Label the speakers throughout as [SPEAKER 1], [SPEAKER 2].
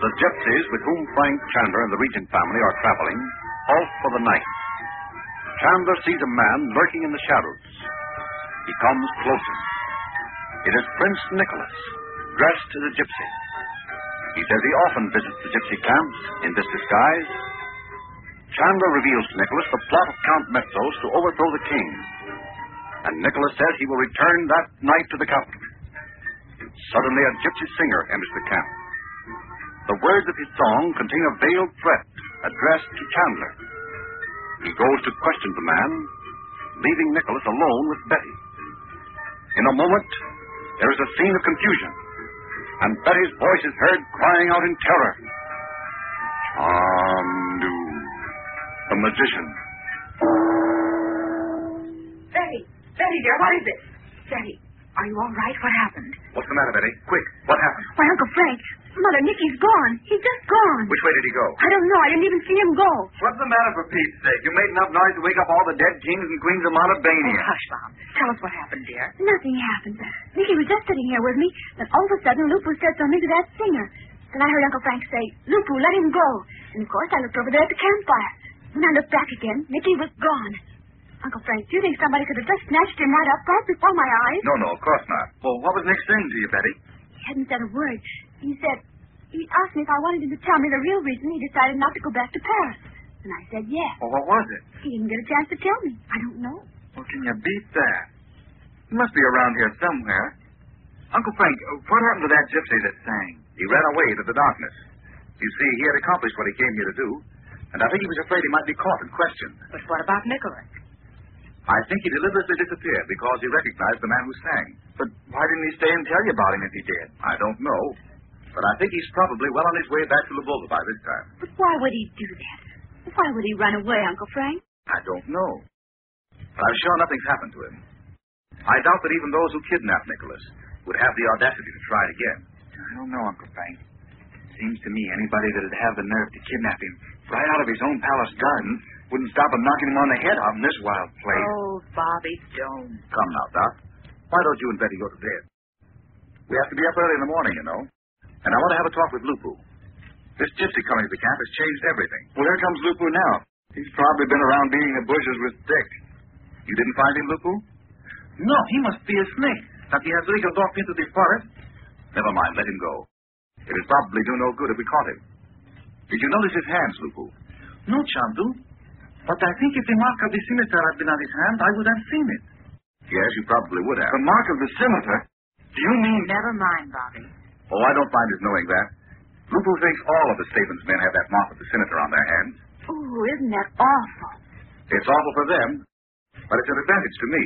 [SPEAKER 1] The gypsies with whom Frank Chandler and the Regent family are traveling halt for the night. Chandler sees a man lurking in the shadows. He comes closer. It is Prince Nicholas, dressed as a gypsy. He says he often visits the gypsy camps in this disguise. Chandler reveals to Nicholas the plot of Count Metzos to overthrow the king. And Nicholas says he will return that night to the capital. Suddenly, a gypsy singer enters the camp. The words of his song contain a veiled threat addressed to Chandler. He goes to question the man, leaving Nicholas alone with Betty. In a moment, there is a scene of confusion, and Betty's voice is heard crying out in terror. Chandu, the magician.
[SPEAKER 2] Betty, dear, what is it? Betty, are you all right? What happened?
[SPEAKER 3] What's the matter, Betty? Quick, what happened?
[SPEAKER 2] Why, Uncle Frank, Mother, Nicky's gone. He's just gone.
[SPEAKER 3] Which way did he go?
[SPEAKER 2] I don't know. I didn't even see him go.
[SPEAKER 4] What's the matter, for Pete's sake? You made enough noise to wake up all the dead kings and queens of Montebania.
[SPEAKER 2] Oh, hush, Bob. Tell us what happened, dear.
[SPEAKER 5] Nothing happened. Nicky was just sitting here with me, then all of a sudden Lupu said something to that singer. Then I heard Uncle Frank say, "Lupu, let him go." And of course I looked over there at the campfire. When I looked back again, Nicky was gone. Uncle Frank, do you think somebody could have just snatched him right up right before my eyes?
[SPEAKER 3] No, of course not.
[SPEAKER 4] Well, what was next thing to you, Betty?
[SPEAKER 5] He hadn't said a word. He asked me if I wanted him to tell me the real reason he decided not to go back to Paris. And I said yes.
[SPEAKER 4] Well, what was it?
[SPEAKER 5] He didn't get a chance to tell me. I don't know.
[SPEAKER 4] Well, can you beat that? He must be around here somewhere. Uncle Frank, what happened to that gypsy that sang?
[SPEAKER 3] He ran away into the darkness. You see, he had accomplished what he came here to do, and I think he was afraid he might be caught and questioned.
[SPEAKER 2] But what about Nicholas?
[SPEAKER 3] I think he deliberately disappeared because he recognized the man who sang.
[SPEAKER 4] But why didn't he stay and tell you about him if he did?
[SPEAKER 3] I don't know, but I think he's probably well on his way back to Lvova by this time.
[SPEAKER 5] But why would he do that? Why would he run away, Uncle Frank?
[SPEAKER 3] I don't know. But I'm sure nothing's happened to him. I doubt that even those who kidnapped Nicholas would have the audacity to try it again.
[SPEAKER 4] I don't know, Uncle Frank. Seems to me anybody that'd have the nerve to kidnap him right out of his own palace garden wouldn't stop him knocking him on the head out in this wild place.
[SPEAKER 2] Oh, Bobby, don't.
[SPEAKER 3] Come now, Doc. Why don't you and Betty go to bed? We have to be up early in the morning, you know. And I want to have a talk with Lupu. This gypsy coming to the camp has changed everything.
[SPEAKER 4] Well, here comes Lupu now. He's probably been around beating the bushes with Dick.
[SPEAKER 3] You didn't find him, Lupu?
[SPEAKER 4] No, he must be a snake. That he has wriggled off into the forest.
[SPEAKER 3] Never mind, let him go. It would probably do no good if we caught him. Did you notice his hands, Lupu?
[SPEAKER 4] No, Chandu. But I think if the mark of the scimitar had been on his hand, I would have seen it.
[SPEAKER 3] Yes, you probably would have.
[SPEAKER 4] The mark of the scimitar? Do you mean...
[SPEAKER 2] Never mind, Bobby.
[SPEAKER 3] Oh, I don't mind his knowing that. Lupu thinks all of the Stavens men have that mark of the scimitar on their hands.
[SPEAKER 5] Oh, isn't that awful?
[SPEAKER 3] It's awful for them, but it's an advantage to me.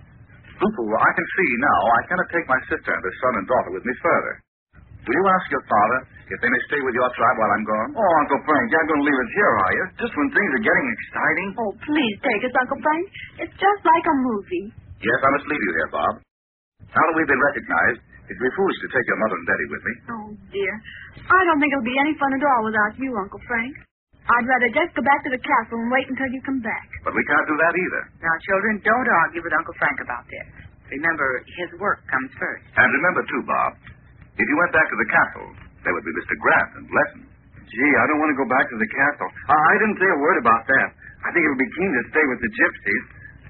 [SPEAKER 3] Lupu, I can see now I cannot take my sister and her son and daughter with me further. Will you ask your father if they may stay with your tribe while I'm gone?
[SPEAKER 4] Oh, Uncle Frank, you're going to leave us here, are you? Just when things are getting exciting?
[SPEAKER 5] Oh, please take us, Uncle Frank. It's just like a movie.
[SPEAKER 3] Yes, I must leave you here, Bob. Now that we've been recognized, it'd be foolish to take your mother and Betty with me.
[SPEAKER 5] Oh, dear. I don't think it'll be any fun at all without you, Uncle Frank. I'd rather just go back to the castle and wait until you come back.
[SPEAKER 3] But we can't do that either.
[SPEAKER 2] Now, children, don't argue with Uncle Frank about this. Remember, his work comes first.
[SPEAKER 3] And remember, too, Bob, if you went back to the castle, there would be Mr. Grant and Lesson.
[SPEAKER 4] Gee, I don't want to go back to the castle. I didn't say a word about that. I think it would be keen to stay with the gypsies.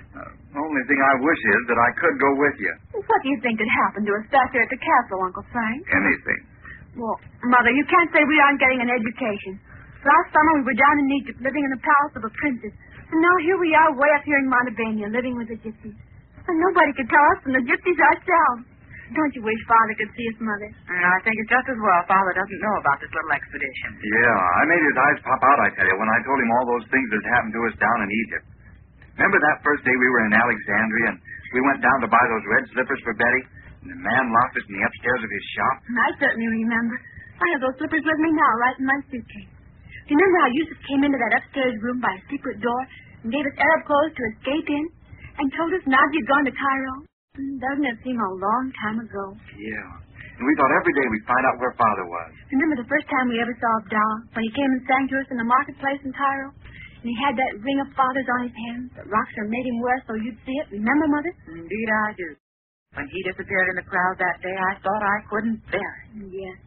[SPEAKER 4] Only thing I wish is that I could go with you.
[SPEAKER 5] What do you think could happen to us back there at the castle, Uncle Frank?
[SPEAKER 3] Anything.
[SPEAKER 5] Well, Mother, you can't say we aren't getting an education. Last summer we were down in Egypt living in the palace of a princess. And now here we are way up here in Montebania living with the gypsies. And nobody could tell us from the gypsies ourselves. Don't you wish Father could see us, Mother?
[SPEAKER 2] I think it's just as well Father doesn't know about this little expedition.
[SPEAKER 4] Yeah, I made his eyes pop out, I tell you, when I told him all those things that happened to us down in Egypt. Remember that first day we were in Alexandria and we went down to buy those red slippers for Betty? And the man locked us in the upstairs of his shop?
[SPEAKER 5] I certainly remember. I have those slippers with me now, right in my suitcase. Do you remember how Yusuf came into that upstairs room by a secret door and gave us Arab clothes to escape in and told us Nadia had gone to Cairo? Doesn't it seem a long time ago?
[SPEAKER 4] Yeah. And we thought every day we'd find out where Father was.
[SPEAKER 5] Remember the first time we ever saw Abdallah, when he came and sang to us in the marketplace in Cairo? And he had that ring of Father's on his hand that Roxer made him wear so you'd see it. Remember, Mother?
[SPEAKER 2] Indeed I do. When he disappeared in the crowd that day, I thought I couldn't bear it.
[SPEAKER 5] Yes.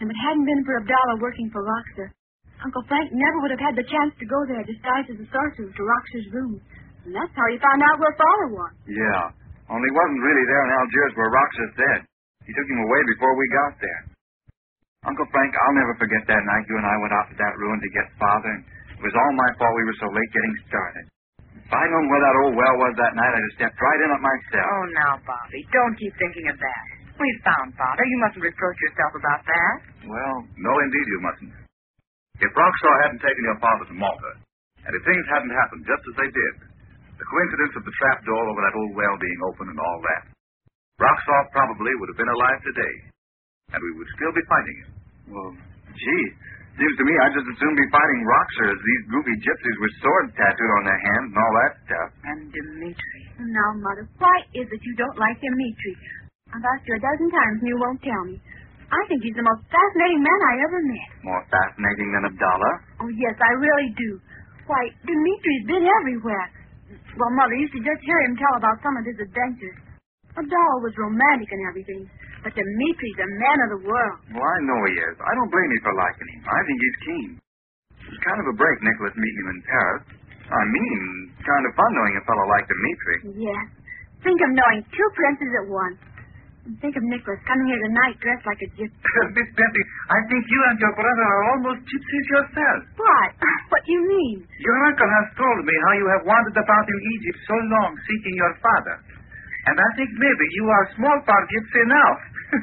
[SPEAKER 5] And if it hadn't been for Abdallah working for Roxer, Uncle Frank never would have had the chance to go there disguised as a sorcerer to Roxer's room. And that's how he found out where Father was.
[SPEAKER 4] Yeah. Only he wasn't really there in Algiers where Roxer said. He took him away before we got there. Uncle Frank, I'll never forget that night you and I went out to that ruin to get Father, and it was all my fault we were so late getting started. If I'd known where that old well was that night, I'd have stepped right in it myself.
[SPEAKER 2] Oh, now, Bobby, don't keep thinking of that. We've found Father. You mustn't reproach yourself about that.
[SPEAKER 4] Well,
[SPEAKER 3] No, indeed you mustn't. If Roxar hadn't taken your father to Malta, and if things hadn't happened just as they did, the coincidence of the trap door over that old well being open and all that, Roxar probably would have been alive today, and we would still be fighting him.
[SPEAKER 4] well, gee, seems to me I'd just as soon be fighting Roxer as these goofy gypsies with swords tattooed on their hands and all that stuff.
[SPEAKER 2] And Dimitri.
[SPEAKER 5] Now, Mother, why is it you don't like Dimitri? I've asked you a dozen times and you won't tell me. I think he's the most fascinating man I ever met.
[SPEAKER 4] More fascinating than Abdallah.
[SPEAKER 5] Oh, yes, I really do. Why, Dimitri's been everywhere. Well, Mother used to just hear him tell about some of his adventures. Abdallah was romantic and everything, but Dimitri's a man of the world.
[SPEAKER 4] Well, I know he is. I don't blame you for liking him. I think he's keen. It's kind of a break, Nicholas meeting him in Paris. I mean, kind of fun knowing a fellow like Dimitri.
[SPEAKER 5] Yes. Think of knowing two princes at once. And think of Nicholas coming here tonight dressed like a gypsy.
[SPEAKER 3] Miss Betty, I think you and your brother are almost gypsies yourself.
[SPEAKER 5] What? What do you mean?
[SPEAKER 3] Your uncle has told me how you have wandered about in Egypt so long seeking your father. And I think maybe you are small part gypsy now.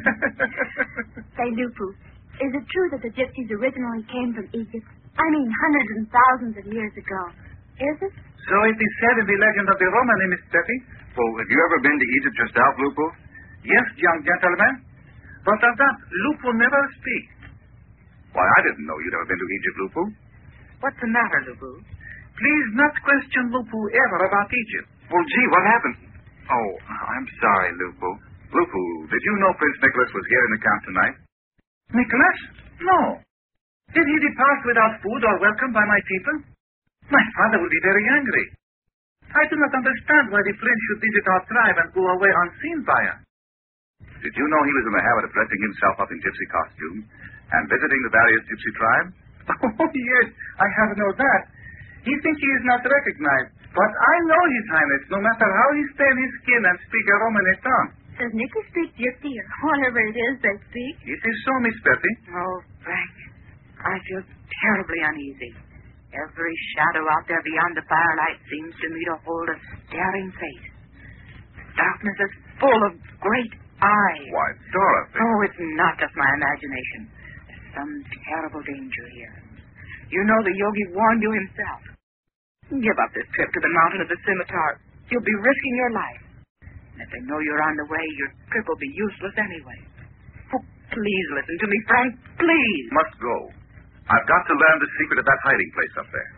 [SPEAKER 5] Say, Lupu, is it true that the gypsies originally came from Egypt? I mean, hundreds and thousands of years ago. Is it?
[SPEAKER 3] So it is said in the legend of the Romany, Miss Betty.
[SPEAKER 4] Well, have you ever been to Egypt yourself, Lupo?
[SPEAKER 3] Yes, young gentleman. But of that, Lupo never speaks. Why, I didn't know you'd ever been to Egypt, Lupo.
[SPEAKER 2] What's the matter, Lubu?
[SPEAKER 3] Please not question Lupo ever about Egypt.
[SPEAKER 4] Well, gee, what happened? Oh, I'm sorry, Lupo.
[SPEAKER 3] Lupo, did you know Prince Nicholas was here in the camp tonight? Nicholas? No. Did he depart without food or welcome by my people? My father will be very angry. I do not understand why the prince should visit our tribe and go away unseen by us. Did you know he was in the habit of dressing himself up in gypsy costume and visiting the various gypsy tribes? Oh, yes, I have known that. He thinks he is not recognized, but I know His Highness, no matter how he stain his skin and speak a Romany tongue.
[SPEAKER 5] Does Nicky speak gypsy or whatever it is they speak?
[SPEAKER 3] It is so, Miss Betty.
[SPEAKER 2] Oh, Frank, I feel terribly uneasy. Every shadow out there beyond the firelight seems to me to hold a staring face. Darkness is full of great eyes.
[SPEAKER 3] Why, Dorothy.
[SPEAKER 2] Oh, it's not just my imagination. There's some terrible danger here. You know the yogi warned you himself. Give up this trip to the mountain of the scimitar. You'll be risking your life. And if they know you're on the way, your trip will be useless anyway. Oh, please listen to me, Frank. Please.
[SPEAKER 3] Must go. I've got to learn the secret of that hiding place up there.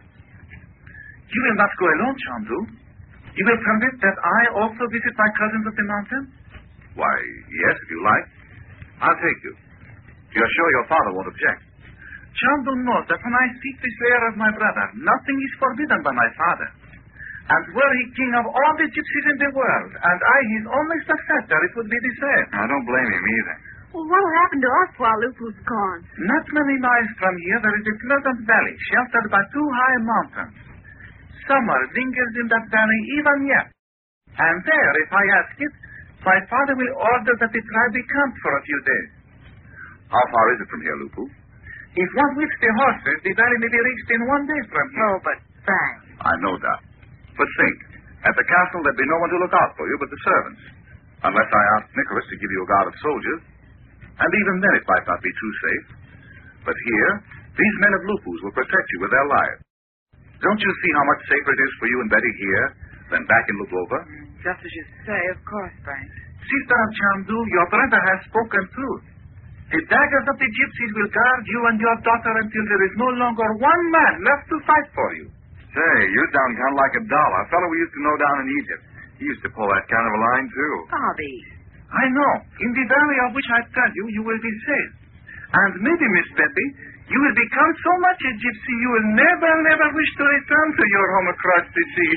[SPEAKER 3] You will not go alone, Chandu. You will permit that I also visit my cousins of the mountain? Why, yes, if you like. I'll take you. You're sure your father won't object? Chandu knows that when I seek this lair of my brother, nothing is forbidden by my father. And were he king of all the gypsies in the world, and I his only successor, it would be the same.
[SPEAKER 4] I don't blame him either.
[SPEAKER 5] Well, what'll happen to us while Lupu's gone?
[SPEAKER 3] Not many miles from here, there is a pleasant valley sheltered by two high mountains. Summer lingers in that valley even yet. And there, if I ask it, my father will order that the tribe be camped for a few days. How far is it from here, Lupu? If one whips the horses, the valley may be reached in 1 day from here.
[SPEAKER 2] Oh, but Frank.
[SPEAKER 3] I know that. But think, at the castle there'd be no one to look out for you but the servants. Unless I asked Nicholas to give you a guard of soldiers. And even then it might not be too safe. But here, these men of Lupu's will protect you with their lives. Don't you see how much safer it is for you and Betty here than back in Lukova?
[SPEAKER 2] Just as you say, of course, Frank.
[SPEAKER 3] Sister of Chandu, your brother has spoken truth. The daggers of the gypsies will guard you and your daughter until there is no longer one man left to fight for you.
[SPEAKER 4] Say, you sound kind of like Abdallah, a fellow we used to know down in Egypt. He used to pull that kind of a line, too.
[SPEAKER 2] Bobby.
[SPEAKER 3] I know. In the valley of which I tell you, you will be safe. And maybe, Miss Betty, you will become so much a gypsy you will never, never wish to return to your home across the sea.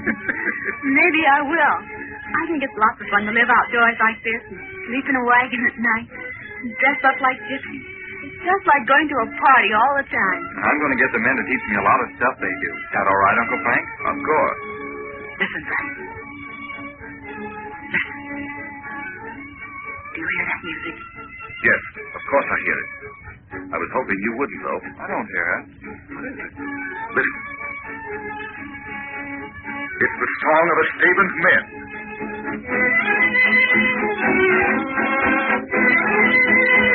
[SPEAKER 5] Maybe I will. I think it's lots of fun to live outdoors like this and sleep in a wagon at night and dress up like gypsies. It's just like going to a party all the time.
[SPEAKER 4] I'm going to get the men to teach me a lot of stuff they do. Is that all right, Uncle Frank?
[SPEAKER 3] Of course.
[SPEAKER 2] Listen, Frank. Listen. Do you hear that music?
[SPEAKER 3] Yes, of course I hear it. I was hoping you wouldn't, though.
[SPEAKER 4] I don't hear it. What is it?
[SPEAKER 3] Listen. It's the song of a Staben's men.